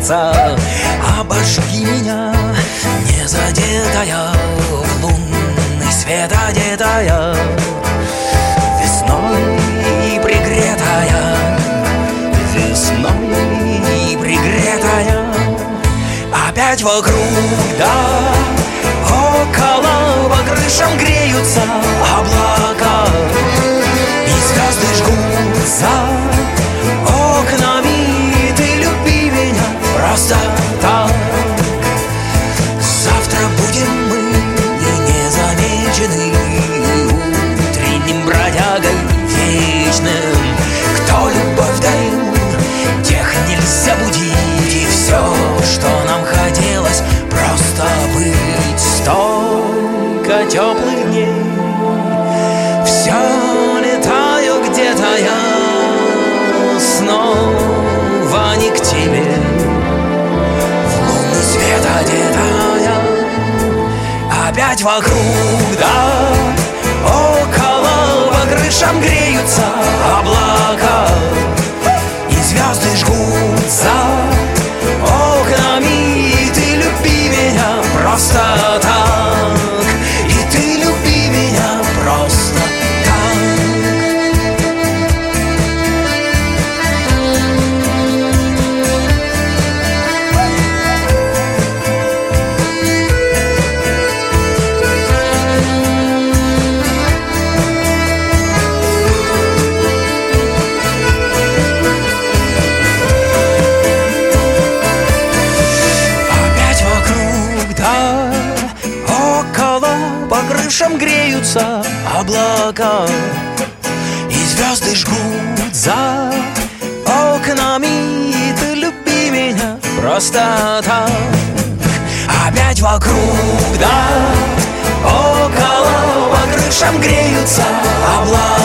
греются. Обожги меня, не задетая, в лунный свет одетая, весной пригретая, весной пригретая. Опять вокруг, да около, по крышам греются облака, и звезды жгут за окнами. Ты люби меня просто так. Завтра будем мы незамечены утренним бродягой вечным. Кто любовь дарил, тех нельзя будить. И все, что нам хотелось, просто быть. Столько теплых дней, все летаю где-то я, снова не к тебе, в лунный свет одетая. Опять вокруг, да около, по крышам греются облака, и звезды жгут за окнами. И ты люби меня просто так, и ты люби меня просто так. Греются облака, и звезды жгут за окнами. И ты люби меня просто так. Опять вокруг, да около, по крышам греются облака.